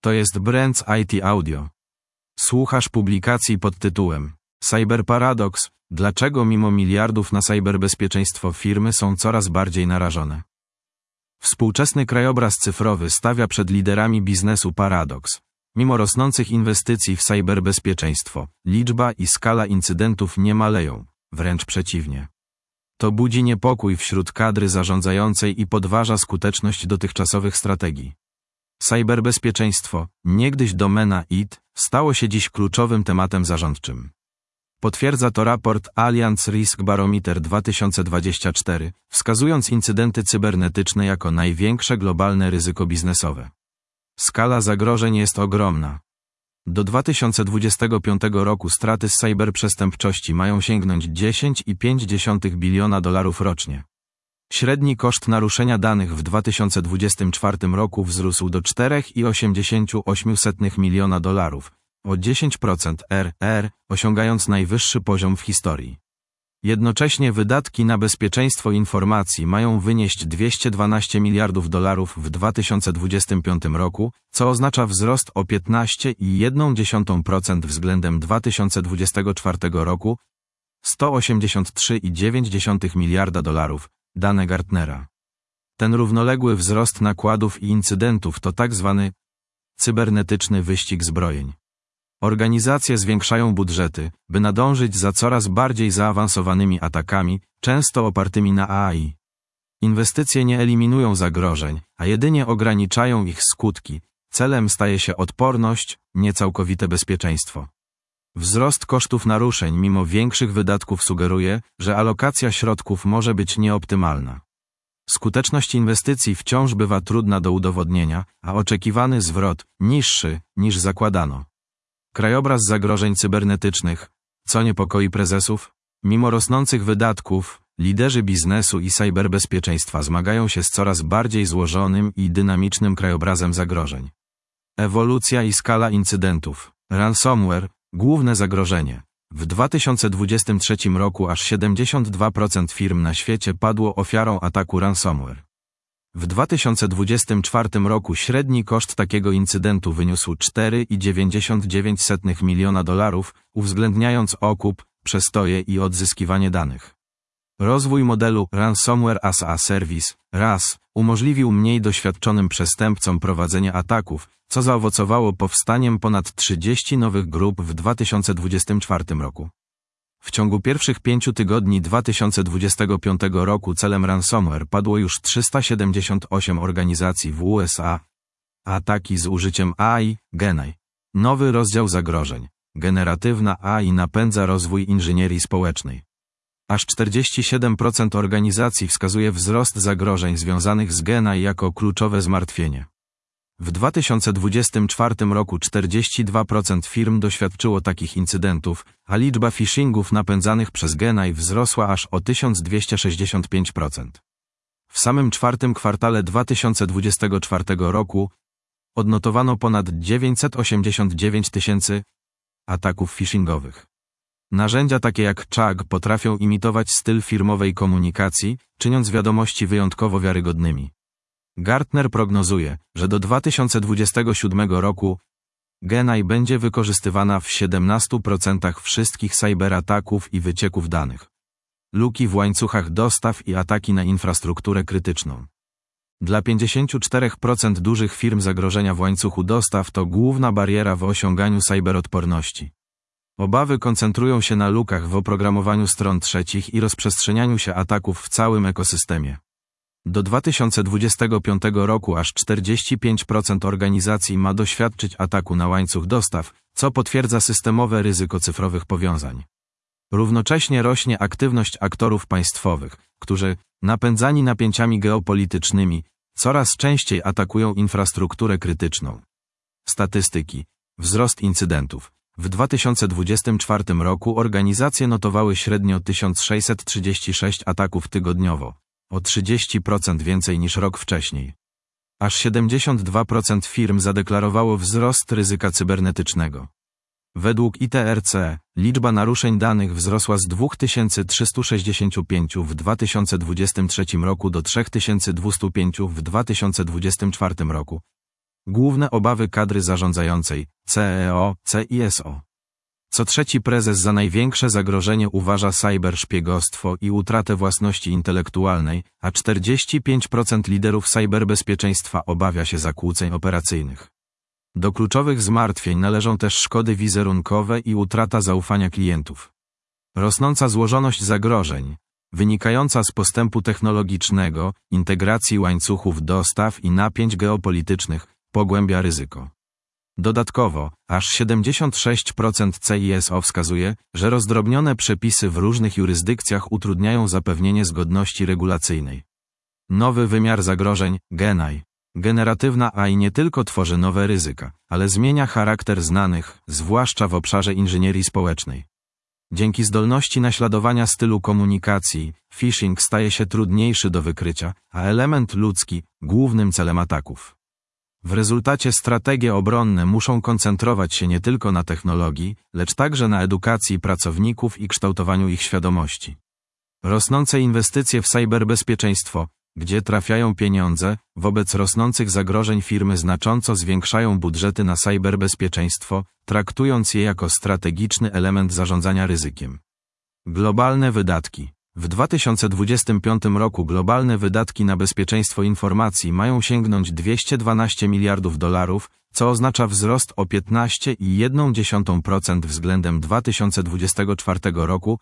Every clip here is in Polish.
To jest Brands IT Audio. Słuchasz publikacji pod tytułem Cyber Paradox. Dlaczego mimo miliardów na cyberbezpieczeństwo firmy są coraz bardziej narażone? Współczesny krajobraz cyfrowy stawia przed liderami biznesu paradoks. Mimo rosnących inwestycji w cyberbezpieczeństwo, liczba i skala incydentów nie maleją, wręcz przeciwnie. To budzi niepokój wśród kadry zarządzającej i podważa skuteczność dotychczasowych strategii. Cyberbezpieczeństwo, niegdyś domena IT, stało się dziś kluczowym tematem zarządczym. Potwierdza to raport Allianz Risk Barometer 2024, wskazując incydenty cybernetyczne jako największe globalne ryzyko biznesowe. Skala zagrożeń jest ogromna. Do 2025 roku straty z cyberprzestępczości mają sięgnąć $10,5 biliona rocznie. Średni koszt naruszenia danych w 2024 roku wzrósł do $4,88 miliona, o 10% RR, osiągając najwyższy poziom w historii. Jednocześnie wydatki na bezpieczeństwo informacji mają wynieść $212 miliardów w 2025 roku, co oznacza wzrost o 15,1% względem 2024 roku, $183,9 miliarda, dane Gartnera. Ten równoległy wzrost nakładów i incydentów to tak zwany cybernetyczny wyścig zbrojeń. Organizacje zwiększają budżety, by nadążyć za coraz bardziej zaawansowanymi atakami, często opartymi na AI. Inwestycje nie eliminują zagrożeń, a jedynie ograniczają ich skutki. Celem staje się odporność, nie całkowite bezpieczeństwo. Wzrost kosztów naruszeń mimo większych wydatków sugeruje, że alokacja środków może być nieoptymalna. Skuteczność inwestycji wciąż bywa trudna do udowodnienia, a oczekiwany zwrot niższy niż zakładano. Krajobraz zagrożeń cybernetycznych. Co niepokoi prezesów? Mimo rosnących wydatków, liderzy biznesu i cyberbezpieczeństwa zmagają się z coraz bardziej złożonym i dynamicznym krajobrazem zagrożeń. Ewolucja i skala incydentów. Ransomware, główne zagrożenie. W 2023 roku aż 72% firm na świecie padło ofiarą ataku ransomware. W 2024 roku średni koszt takiego incydentu wyniósł $4,99 miliona, uwzględniając okup, przestoje i odzyskiwanie danych. Rozwój modelu Ransomware as a Service, RAS, umożliwił mniej doświadczonym przestępcom prowadzenie ataków, co zaowocowało powstaniem ponad 30 nowych grup w 2024 roku. W ciągu pierwszych 5 tygodni 2025 roku celem ransomware padło już 378 organizacji w USA. Ataki z użyciem AI, GenAI. Nowy rozdział zagrożeń. Generatywna AI napędza rozwój inżynierii społecznej. Aż 47% organizacji wskazuje wzrost zagrożeń związanych z GenAI jako kluczowe zmartwienie. W 2024 roku 42% firm doświadczyło takich incydentów, a liczba phishingów napędzanych przez GenAI wzrosła aż o 1265%. W samym czwartym kwartale 2024 roku odnotowano ponad 989 000 ataków phishingowych. Narzędzia takie jak CHAG potrafią imitować styl firmowej komunikacji, czyniąc wiadomości wyjątkowo wiarygodnymi. Gartner prognozuje, że do 2027 roku GenAI będzie wykorzystywana w 17% wszystkich cyberataków i wycieków danych. Luki w łańcuchach dostaw i ataki na infrastrukturę krytyczną. Dla 54% dużych firm zagrożenia w łańcuchu dostaw to główna bariera w osiąganiu cyberodporności. Obawy koncentrują się na lukach w oprogramowaniu stron trzecich i rozprzestrzenianiu się ataków w całym ekosystemie. Do 2025 roku aż 45% organizacji ma doświadczyć ataku na łańcuch dostaw, co potwierdza systemowe ryzyko cyfrowych powiązań. Równocześnie rośnie aktywność aktorów państwowych, którzy, napędzani napięciami geopolitycznymi, coraz częściej atakują infrastrukturę krytyczną. Statystyki. Wzrost incydentów. W 2024 roku organizacje notowały średnio 1636 ataków tygodniowo, o 30% więcej niż rok wcześniej. Aż 72% firm zadeklarowało wzrost ryzyka cybernetycznego. Według ITRC liczba naruszeń danych wzrosła z 2365 w 2023 roku do 3205 w 2024 roku. Główne obawy kadry zarządzającej, CEO, CISO. Co trzeci prezes za największe zagrożenie uważa cyberszpiegostwo i utratę własności intelektualnej, a 45% liderów cyberbezpieczeństwa obawia się zakłóceń operacyjnych. Do kluczowych zmartwień należą też szkody wizerunkowe i utrata zaufania klientów. Rosnąca złożoność zagrożeń, wynikająca z postępu technologicznego, integracji łańcuchów dostaw i napięć geopolitycznych, pogłębia ryzyko. Dodatkowo, aż 76% CISO wskazuje, że rozdrobnione przepisy w różnych jurysdykcjach utrudniają zapewnienie zgodności regulacyjnej. Nowy wymiar zagrożeń, GenAI. Generatywna AI nie tylko tworzy nowe ryzyka, ale zmienia charakter znanych, zwłaszcza w obszarze inżynierii społecznej. Dzięki zdolności naśladowania stylu komunikacji, phishing staje się trudniejszy do wykrycia, a element ludzki głównym celem ataków. W rezultacie strategie obronne muszą koncentrować się nie tylko na technologii, lecz także na edukacji pracowników i kształtowaniu ich świadomości. Rosnące inwestycje w cyberbezpieczeństwo, gdzie trafiają pieniądze, wobec rosnących zagrożeń firmy znacząco zwiększają budżety na cyberbezpieczeństwo, traktując je jako strategiczny element zarządzania ryzykiem. Globalne wydatki. W 2025 roku globalne wydatki na bezpieczeństwo informacji mają sięgnąć $212 miliardów, co oznacza wzrost o 15,1% względem 2024 roku,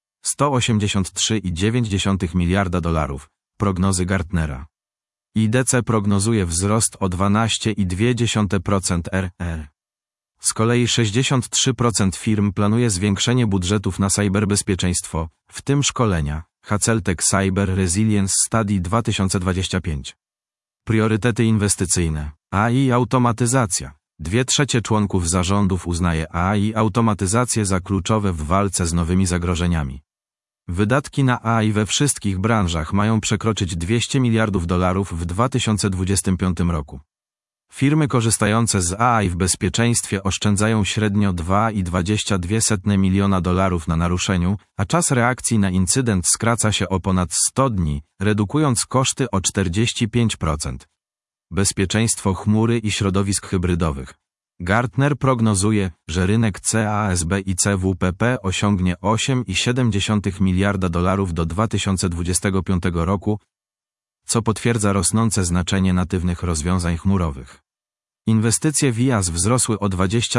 $183,9 miliarda, prognozy Gartnera. IDC prognozuje wzrost o 12,2% RR. Z kolei 63% firm planuje zwiększenie budżetów na cyberbezpieczeństwo, w tym szkolenia, Haceltech Cyber Resilience Study 2025. Priorytety inwestycyjne. AI i automatyzacja. 2/3 członków zarządów uznaje AI i automatyzację za kluczowe w walce z nowymi zagrożeniami. Wydatki na AI we wszystkich branżach mają przekroczyć $200 miliardów w 2025 roku. Firmy korzystające z AI w bezpieczeństwie oszczędzają średnio $2,22 miliona na naruszeniu, a czas reakcji na incydent skraca się o ponad 100 dni, redukując koszty o 45%. Bezpieczeństwo chmury i środowisk hybrydowych. Gartner prognozuje, że rynek CASB i CWPP osiągnie $8,7 miliarda do 2025 roku, co potwierdza rosnące znaczenie natywnych rozwiązań chmurowych. Inwestycje w IaaS wzrosły o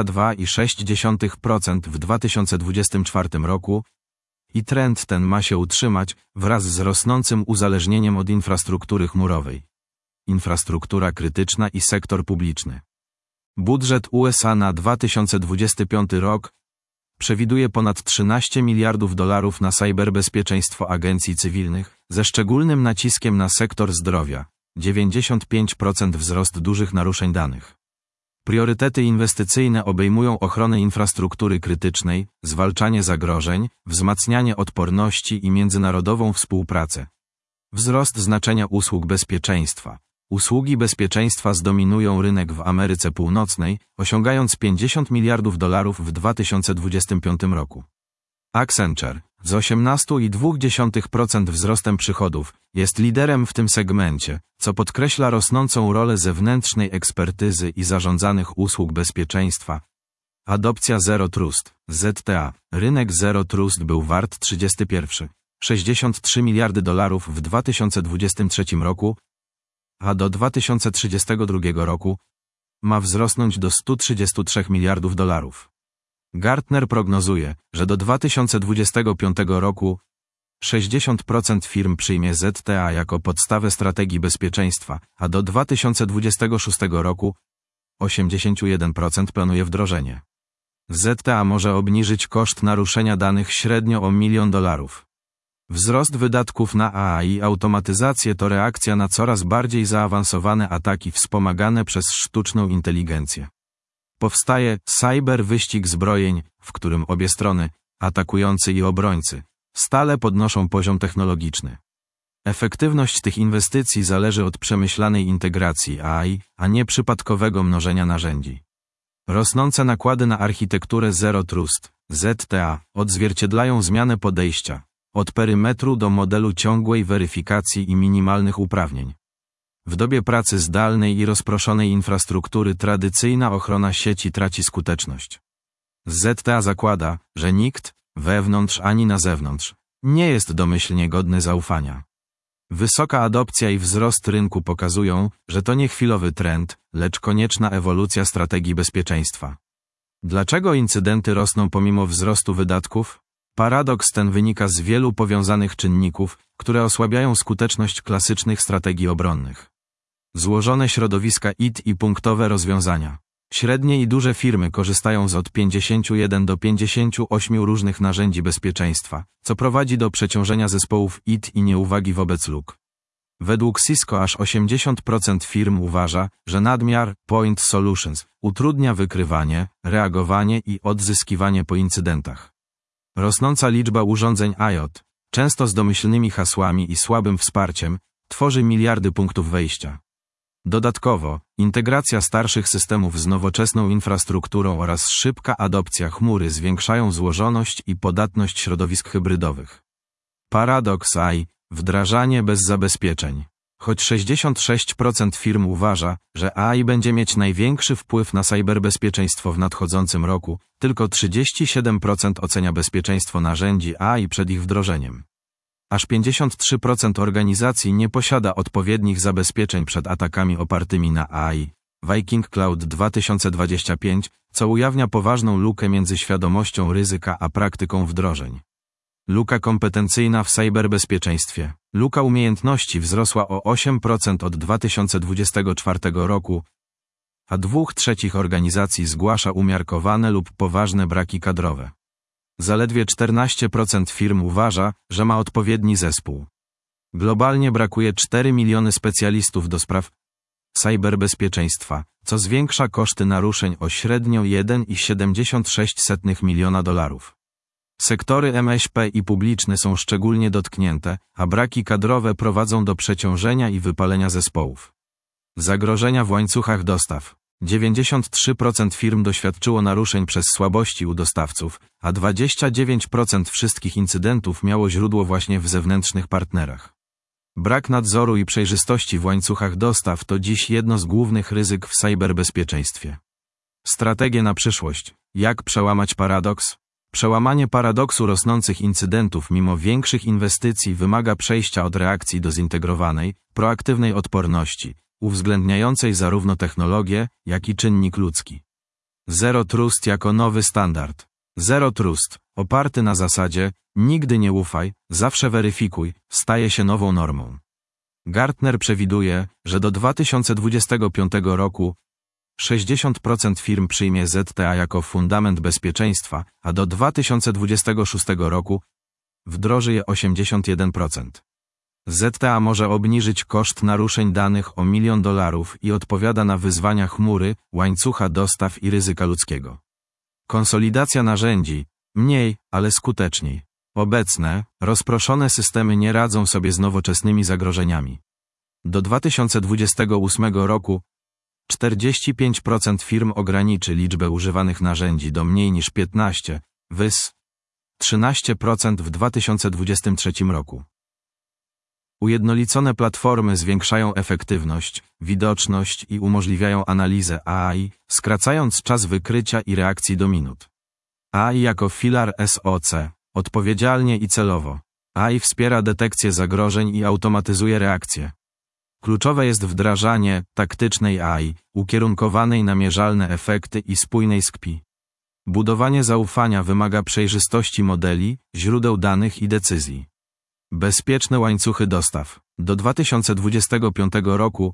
22,6% w 2024 roku i trend ten ma się utrzymać wraz z rosnącym uzależnieniem od infrastruktury chmurowej. Infrastruktura krytyczna i sektor publiczny. Budżet USA na 2025 rok przewiduje ponad $13 miliardów na cyberbezpieczeństwo agencji cywilnych, ze szczególnym naciskiem na sektor zdrowia, 95% wzrost dużych naruszeń danych. Priorytety inwestycyjne obejmują ochronę infrastruktury krytycznej, zwalczanie zagrożeń, wzmacnianie odporności i międzynarodową współpracę. Wzrost znaczenia usług bezpieczeństwa. Usługi bezpieczeństwa zdominują rynek w Ameryce Północnej, osiągając $50 miliardów w 2025 roku. Accenture, z 18,2% wzrostem przychodów, jest liderem w tym segmencie, co podkreśla rosnącą rolę zewnętrznej ekspertyzy i zarządzanych usług bezpieczeństwa. Adopcja Zero Trust, ZTA. Rynek Zero Trust był wart $63 miliardy w 2023 roku, a do 2032 roku ma wzrosnąć do $133 miliardów. Gartner prognozuje, że do 2025 roku 60% firm przyjmie ZTA jako podstawę strategii bezpieczeństwa, a do 2026 roku 81% planuje wdrożenie. ZTA może obniżyć koszt naruszenia danych średnio o $1 milion. Wzrost wydatków na AI i automatyzację to reakcja na coraz bardziej zaawansowane ataki wspomagane przez sztuczną inteligencję. Powstaje cyberwyścig zbrojeń, w którym obie strony, atakujący i obrońcy, stale podnoszą poziom technologiczny. Efektywność tych inwestycji zależy od przemyślanej integracji AI, a nie przypadkowego mnożenia narzędzi. Rosnące nakłady na architekturę Zero Trust, ZTA, odzwierciedlają zmianę podejścia, od perymetru do modelu ciągłej weryfikacji i minimalnych uprawnień. W dobie pracy zdalnej i rozproszonej infrastruktury tradycyjna ochrona sieci traci skuteczność. ZTA zakłada, że nikt, wewnątrz ani na zewnątrz, nie jest domyślnie godny zaufania. Wysoka adopcja i wzrost rynku pokazują, że to nie chwilowy trend, lecz konieczna ewolucja strategii bezpieczeństwa. Dlaczego incydenty rosną pomimo wzrostu wydatków? Paradoks ten wynika z wielu powiązanych czynników, które osłabiają skuteczność klasycznych strategii obronnych. Złożone środowiska IT i punktowe rozwiązania. Średnie i duże firmy korzystają z od 51 do 58 różnych narzędzi bezpieczeństwa, co prowadzi do przeciążenia zespołów IT i nieuwagi wobec luk. Według Cisco aż 80% firm uważa, że nadmiar point solutions utrudnia wykrywanie, reagowanie i odzyskiwanie po incydentach. Rosnąca liczba urządzeń IoT, często z domyślnymi hasłami i słabym wsparciem, tworzy miliardy punktów wejścia. Dodatkowo, integracja starszych systemów z nowoczesną infrastrukturą oraz szybka adopcja chmury zwiększają złożoność i podatność środowisk hybrydowych. Paradoks AI – wdrażanie bez zabezpieczeń. Choć 66% firm uważa, że AI będzie mieć największy wpływ na cyberbezpieczeństwo w nadchodzącym roku, tylko 37% ocenia bezpieczeństwo narzędzi AI przed ich wdrożeniem. Aż 53% organizacji nie posiada odpowiednich zabezpieczeń przed atakami opartymi na AI. Viking Cloud 2025, co ujawnia poważną lukę między świadomością ryzyka a praktyką wdrożeń. Luka kompetencyjna w cyberbezpieczeństwie. Luka umiejętności wzrosła o 8% od 2024 roku, a 2/3 organizacji zgłasza umiarkowane lub poważne braki kadrowe. Zaledwie 14% firm uważa, że ma odpowiedni zespół. Globalnie brakuje 4 miliony specjalistów do spraw cyberbezpieczeństwa, co zwiększa koszty naruszeń o średnio $1,76 miliona. Sektory MŚP i publiczne są szczególnie dotknięte, a braki kadrowe prowadzą do przeciążenia i wypalenia zespołów. Zagrożenia w łańcuchach dostaw. 93% firm doświadczyło naruszeń przez słabości u dostawców, a 29% wszystkich incydentów miało źródło właśnie w zewnętrznych partnerach. Brak nadzoru i przejrzystości w łańcuchach dostaw to dziś jedno z głównych ryzyk w cyberbezpieczeństwie. Strategie na przyszłość. Jak przełamać paradoks? Przełamanie paradoksu rosnących incydentów mimo większych inwestycji wymaga przejścia od reakcji do zintegrowanej, proaktywnej odporności, uwzględniającej zarówno technologię, jak i czynnik ludzki. Zero Trust jako nowy standard. Zero Trust, oparty na zasadzie nigdy nie ufaj, zawsze weryfikuj, staje się nową normą. Gartner przewiduje, że do 2025 roku 60% firm przyjmie ZTA jako fundament bezpieczeństwa, a do 2026 roku wdroży je 81%. ZTA może obniżyć koszt naruszeń danych o $1 milion i odpowiada na wyzwania chmury, łańcucha dostaw i ryzyka ludzkiego. Konsolidacja narzędzi. Mniej, ale skuteczniej. Obecne, rozproszone systemy nie radzą sobie z nowoczesnymi zagrożeniami. Do 2028 roku 45% firm ograniczy liczbę używanych narzędzi do mniej niż 15, wys. 13% w 2023 roku. Ujednolicone platformy zwiększają efektywność, widoczność i umożliwiają analizę AI, skracając czas wykrycia i reakcji do minut. AI jako filar SOC, odpowiedzialnie i celowo. AI wspiera detekcję zagrożeń i automatyzuje reakcje. Kluczowe jest wdrażanie taktycznej AI, ukierunkowanej na mierzalne efekty i spójnej skpi. Budowanie zaufania wymaga przejrzystości modeli, źródeł danych i decyzji. Bezpieczne łańcuchy dostaw. Do 2025 roku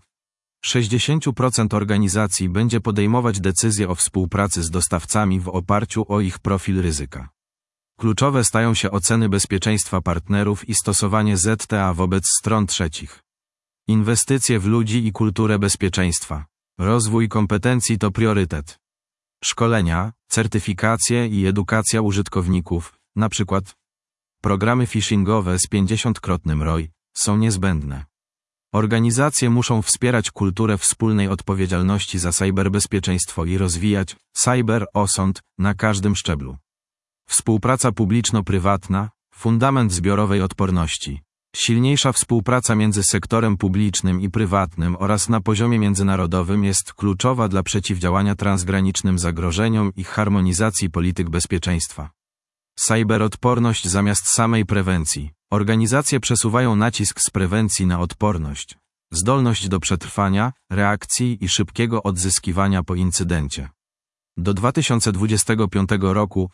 60% organizacji będzie podejmować decyzje o współpracy z dostawcami w oparciu o ich profil ryzyka. Kluczowe stają się oceny bezpieczeństwa partnerów i stosowanie ZTA wobec stron trzecich. Inwestycje w ludzi i kulturę bezpieczeństwa. Rozwój kompetencji to priorytet. Szkolenia, certyfikacje i edukacja użytkowników, np. programy phishingowe z 50-krotnym ROI, są niezbędne. Organizacje muszą wspierać kulturę wspólnej odpowiedzialności za cyberbezpieczeństwo i rozwijać cyberosąd na każdym szczeblu. Współpraca publiczno-prywatna, fundament zbiorowej odporności. Silniejsza współpraca między sektorem publicznym i prywatnym oraz na poziomie międzynarodowym jest kluczowa dla przeciwdziałania transgranicznym zagrożeniom i harmonizacji polityk bezpieczeństwa. Cyberodporność zamiast samej prewencji. Organizacje przesuwają nacisk z prewencji na odporność. Zdolność do przetrwania, reakcji i szybkiego odzyskiwania po incydencie. Do 2025 roku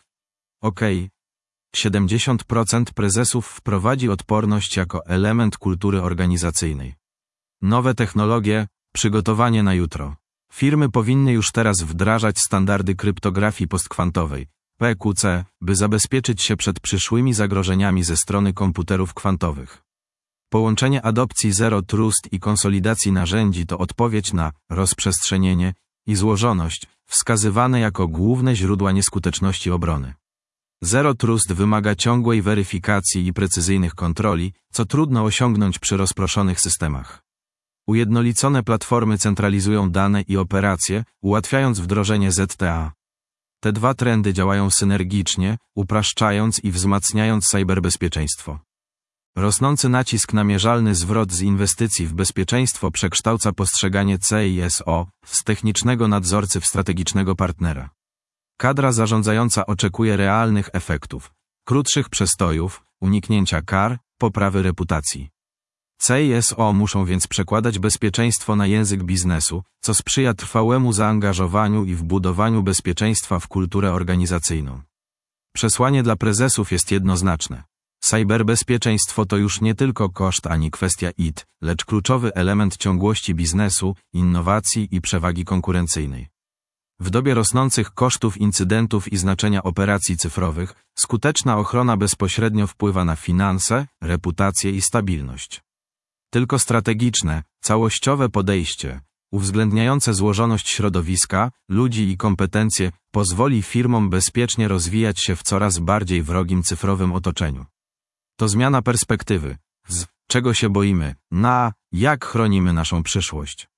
70% prezesów wprowadzi odporność jako element kultury organizacyjnej. Nowe technologie, przygotowanie na jutro. Firmy powinny już teraz wdrażać standardy kryptografii postkwantowej, PQC, by zabezpieczyć się przed przyszłymi zagrożeniami ze strony komputerów kwantowych. Połączenie adopcji Zero Trust i konsolidacji narzędzi to odpowiedź na rozprzestrzenienie i złożoność, wskazywane jako główne źródła nieskuteczności obrony. Zero Trust wymaga ciągłej weryfikacji i precyzyjnych kontroli, co trudno osiągnąć przy rozproszonych systemach. Ujednolicone platformy centralizują dane i operacje, ułatwiając wdrożenie ZTA. Te dwa trendy działają synergicznie, upraszczając i wzmacniając cyberbezpieczeństwo. Rosnący nacisk na mierzalny zwrot z inwestycji w bezpieczeństwo przekształca postrzeganie CISO z technicznego nadzorcy w strategicznego partnera. Kadra zarządzająca oczekuje realnych efektów, krótszych przestojów, uniknięcia kar, poprawy reputacji. CISO muszą więc przekładać bezpieczeństwo na język biznesu, co sprzyja trwałemu zaangażowaniu i wbudowaniu bezpieczeństwa w kulturę organizacyjną. Przesłanie dla prezesów jest jednoznaczne. Cyberbezpieczeństwo to już nie tylko koszt ani kwestia IT, lecz kluczowy element ciągłości biznesu, innowacji i przewagi konkurencyjnej. W dobie rosnących kosztów incydentów i znaczenia operacji cyfrowych, skuteczna ochrona bezpośrednio wpływa na finanse, reputację i stabilność. Tylko strategiczne, całościowe podejście, uwzględniające złożoność środowiska, ludzi i kompetencje, pozwoli firmom bezpiecznie rozwijać się w coraz bardziej wrogim cyfrowym otoczeniu. To zmiana perspektywy, z czego się boimy, na jak chronimy naszą przyszłość.